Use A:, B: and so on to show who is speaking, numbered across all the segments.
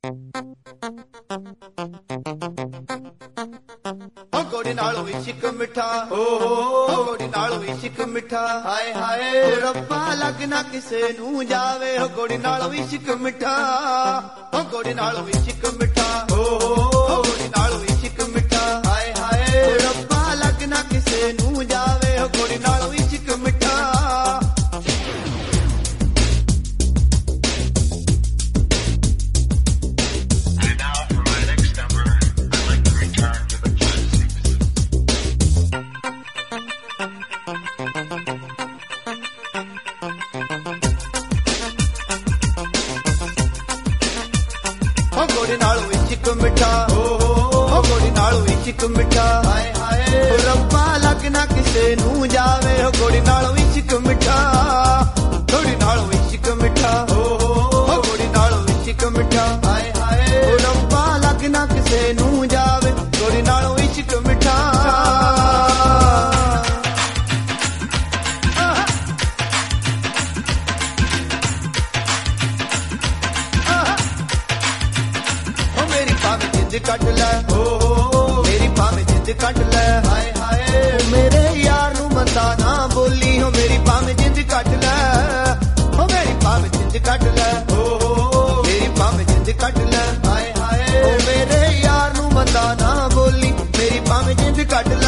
A: ਘੋੜੀ ਨਾਲ ਵੀ ਇਸ਼ਕ ਮਿੱਠਾ ਘੋੜੀ ਨਾਲ ਵੀ ਇਸ਼ਕ ਮਿੱਠਾ ਹਾਏ ਹਾਏ ਰੱਬਾ ਲੱਗਣਾ ਕਿਸੇ ਨੂੰ ਜਾਵੇ ਘੋੜੀ ਨਾਲ ਵੀ ਇਸ਼ਕ ਮਿੱਠਾ ਘੋੜੀ ਨਾਲ ਵੀ ਇਸ਼ਕ ਮਿੱਠਾ ਘੋੜੀ ਨਾਲ ਵੀ ਇਸ਼ਕ ਮਿੱਠਾ ਹਾਏ ਹਾਏ ਰੱਬਾ ਲੱਗਣਾ ਕਿਸੇ ਨੂੰ ਜਾਵੇ ਘੋੜੀ ਨਾਲ ਵੀ ਇਸ਼ਕ ਮਿੱਠਾ ਘੋੜੀ ਨਾਲ ਵੀ ਇਸ਼ਕ ਮਿੱਠਾ ਘੋੜੀ ਨਾਲ ਵੀ ਇਸ਼ਕ ਮਿੱਠਾ ਹਾਏ ਹਾਏ ਰੱਬਾ ਲੱਗਣਾ ਕਿਸੇ ਨੂੰ ਜਾਵੇ ਘੋੜੀ ਨਾਲ ਵੀ ਇਸ਼ਕ ਮਿੱਠਾ ਘੋੜੀ ਨਾਲ ਵੀ ਇਸ਼ਕ ਮਿੱਠਾ ਘੋੜੀ ਨਾਲ ਵੀ ਇਸ਼ਕ ਮਿੱਠਾ ਹਾਏ ਹਾਏ ਰੱਬਾ ਲੱਗਣਾ ਕਿਸੇ ਨੂੰ ਜਾਵੇ ਘੋੜੀ ਨਾਲ ਵੀ ਇਸ਼ਕ ਮਿੱਠਾ ਕੱਟ ਲੈ ਮੇਰੀ ਭਾਵੇਂ ਜਿੰਦ ਕੱਟ ਲੈ ਹਾਏ ਹਾਏ ਮੇਰੇ ਯਾਰ ਨੂੰ ਮੰਦਾ ਨਾ ਬੋਲੀ ਹੋ ਮੇਰੀ ਭਾਵੇਂ ਜਿੰਦ ਕੱਟ ਲੈ ਹੋ ਮੇਰੀ ਭਾਵੇਂ ਜਿੰਦ ਕੱਟ ਲੈ ਮੇਰੀ ਭਾਵੇਂ ਜਿੰਦ ਕੱਟ ਲੈ ਹਾਏ ਹਾਏ ਹੋ ਮੇਰੇ ਯਾਰ ਨੂੰ ਮੰਦਾ ਨਾ ਬੋਲੀ ਮੇਰੀ ਭਾਵੇਂ ਜਿੰਦ ਕੱਟ ਲੈ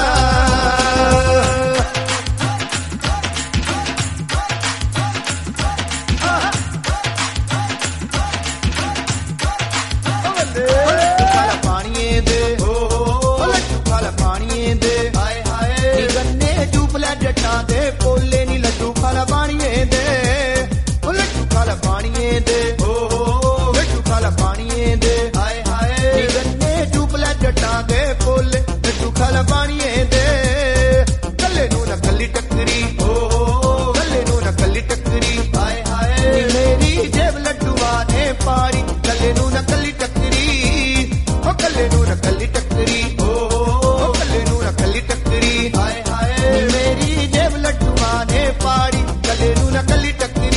A: ਜੱਟਾਂ ਦੇ ਪੋਲੇ ਨੀ ਲੱਡੂ ਖਾਲਾ ਪਾਣੀਏ ਦੇ ਲੱਡੂ ਖਾਲਾ ਪਾਣੀਏ ਦੇ ਲੱਡੂ ਖਾਲਾ ਪਾਣੀਏ ਦੇ ਹਾਏ ਹਾਏ ਨੀ ਗੰਨੇ ਚੂਪ ਲੈ ਜੱਟਾਂ ਦੇ ਪੋਲੇ ਲੱਡੂ ਖਾਲਾ ਪਾਣੀਏ ਦੇ ਕੱਲੇ ਨੂੰ ਨਾ ਕੱਲੀ ਟੱਕਰੀ ਕੱਲੇ ਨੂੰ ਨਾ ਕੱਲੀ ਟੱਕਰੀ ਹਾਏ ਹਾਏ ਨੀ ਮੇਰੀ ਜੇਬ ਲੱਡੂਆਂ ਨੇ ਪਾੜੀ ਕੱਲੇ ਨੂੰ ਨਾ ਕੱਲੀ ਟੱਕਰੀ ਕੱਲੇ ਨੂੰ ਨਾ ਕੱਲੀ ਟੱਕਰੀ ਕੱਲੇ ਨੂੰ ਨਾ ਕੱਲੀ ਟੱਕਰੀ ਹਾਏ ਹਾਏ ਮੇਰੀ ਜੇਬ ਲੱਡੂਆਂ ਨੇ ਪਾੜੀ ਕੱਲੇ ਨੂੰ ਨਾ ਕੱਲੀ ਟੱਕਰੀ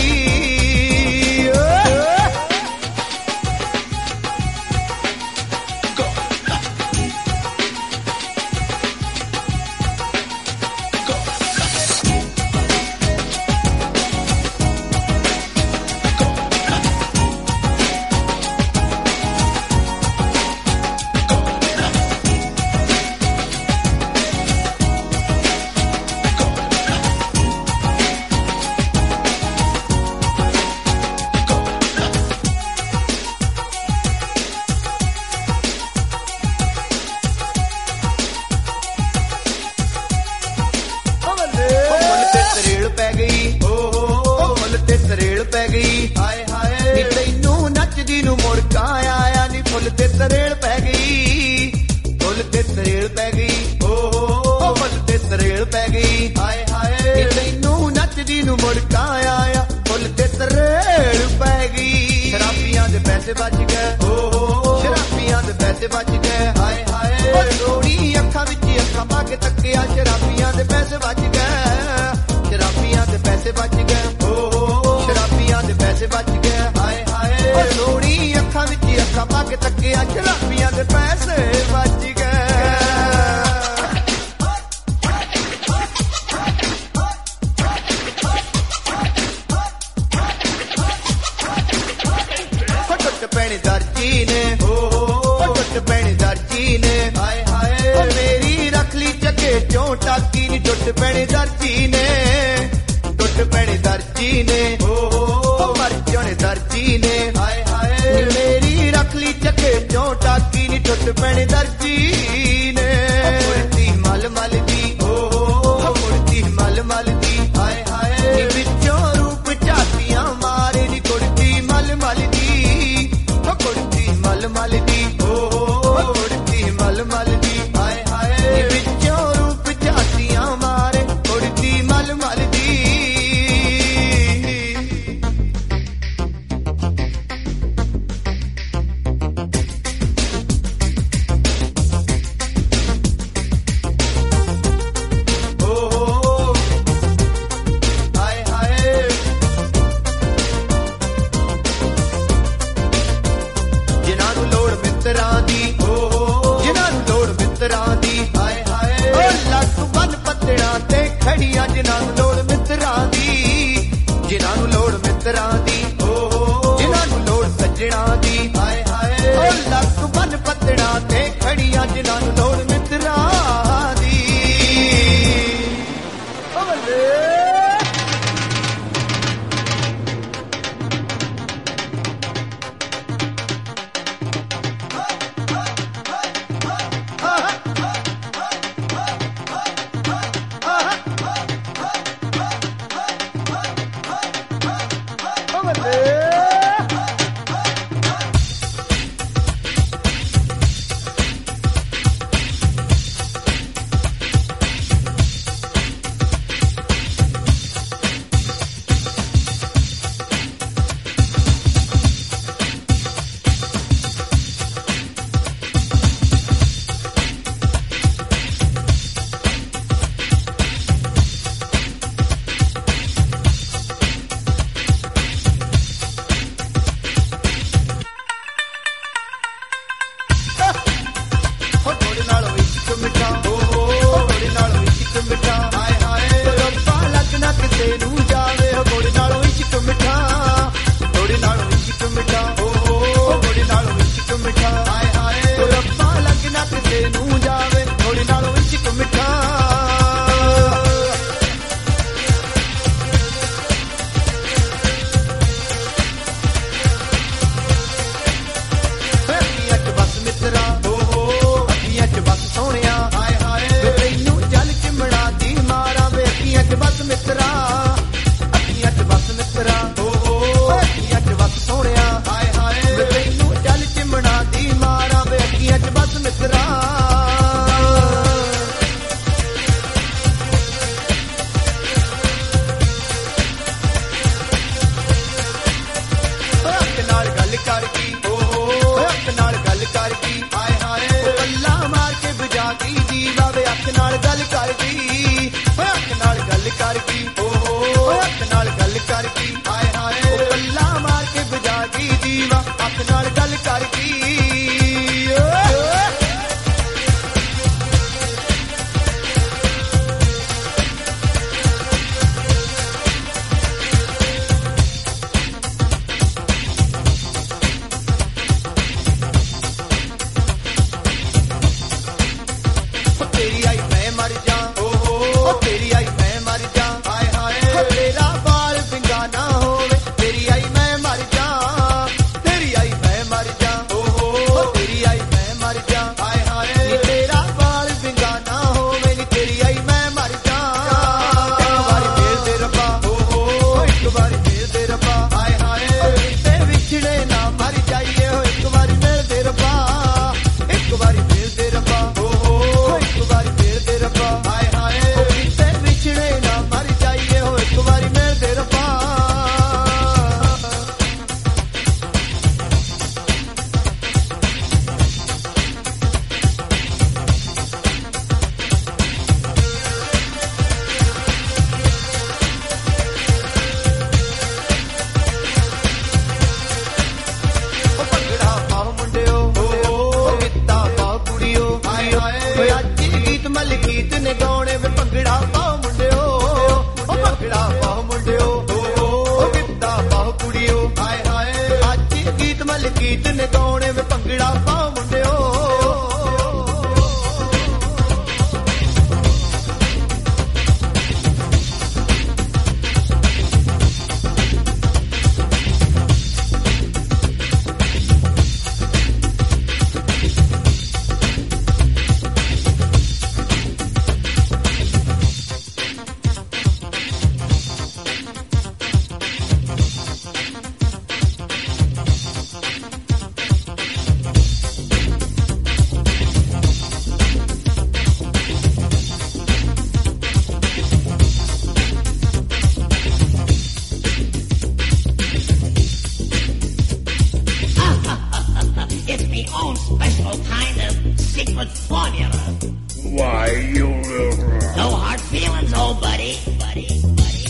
A: ਪੈ ਗਈ ਮੁੱਲ ਤੇ ਤਰੇਲ ਪੈ ਗਈ ਹਾਏ ਹਾਏ ਨੀ ਤੈਨੂੰ ਨੱਚਦੀ ਨੂੰ ਮੁੜਕਾ ਆਇਆ ਨੀ ਫੁੱਲ ਤੇ ਤਰੇਲ ਪੈ ਗਈ ਫੁੱਲ ਤੇ ਤਰੇਲ ਪੈ ਗਈ ਮੁੱਲ ਤੇ ਤਰੇਲ ਪੈ ਗਈ ਹਾਏ ਹਾਏ ਨੀ ਤੈਨੂੰ ਨੱਚਦੀ ਨੂੰ ਮੁੜਕਾ ਆਇਆ ਫੁੱਲ ਤੇ ਤਰੇਲ ਪੈ ਗਈ ਸ਼ਰਾਬੀਆਂ ਦੇ ਪੈਸੇ ਬਚ ਗਏ ਸ਼ਰਾਬੀਆਂ ਦੇ ਪੈਸੇ ਬਚ ਗਏ ਹਾਏ ਹਾਏ ਰੋੜੀ ਅੱਖਾਂ ਵਿੱਚ ਅੱਖਾਂ ਪਾ ਕੇ ਤੱਕਿਆ ਸ਼ਰਾਬੀਆਂ ਦੇ ਪੈਸੇ ਬਚ ਗਏ ਸ਼ਰਾਬੀਆਂ ਦੇ ਪੈਸੇ ਬਚ ਗਏ ਸ਼ਰਾਬੀਆਂ ਦੇ ਪੈਸੇ ਬਚ ਗਏ ਹਾਏ ਹਾਏ ਲੋੜੀ ਅੱਖਾਂ ਵਿੱਚ ਅੱਖਾਂ ਪਾ ਕੇ ਤੱਕਿਆ ਸ਼ਰਾਬੀਆਂ ਦੇ ਪੈਸੇ ਬਚ ਗਏ ਟੁੱਟ ਪੈਣੀ ਦਰਜੀ ਨੇ ਟੁੱਟ ਪੈਣੀ ਦਰਜੀ ਨੇ ਹਾਏ ਹਾਏ ਮੇਰੀ ਰੱਖ ਲਈ ਚੱਕੇ ਚੋਂ ਟਾਕੀ ਨੀ ਟੁੱਟ ਪੈਣੀ ਦਰਜੀ ਨੇ ਟੁੱਟ ਪੈਣੀ ਦਰਜੀ ਨੇ ਮਰ ਜਾਣੇ ਦਰਜੀ ਨੇ ਹਾਏ ਹਾਏ ਮੇਰੀ ਰੱਖ ਲਈ ਚੱਕੇ ਚੋਂ ਟਾਕੀ ਨੀ ਟੁੱਟ ਪੈਣੀ ਦਰਜੀ ਨੇ ਮੁਰਤੀ ਮਲ ਮਲ ਦੀ ਮੁਰਤੀ ਮਲ ਮਲ ਦੀ ਹਾਏ ਹਾਏ ਵਿੱਚੋਂ ਰੂਪ ਝਾਤੀਆਂ ਮਾਰੇ ਨੀ ਕੁੜਤੀ ਮਲ ਮਲ ਦੀ ਕੁੜਤੀ ਮਲ ਮਲ ਦੀ ਕੁੜਤੀ ਮਲ ਮਲ ਦੀ ਹਾਏ ਹਾਏ ਵਿੱਚੋਂ ਰੂਪ ਝਾਤੀਆਂ ਮਾਰੇ ਕੁੜਤੀ ਮਲ ਮਲ ਦੀ ਮਿੱਤਰਾਂ ਦੀ ਹਾਏ ਹਾਏ ਓ ਲੱਕ ਬੰਨ ਪੱਤਣਾ ਤੇ ਖੜੀਆਂ ਜਿਨ੍ਹਾਂ ਨੂੰ ਲੋੜ ਮਿੱਤਰਾਂ ਦੀ ਓ ਬੱਲੇ
B: secret formula.
C: Why, you...
B: No hard feelings, old buddy.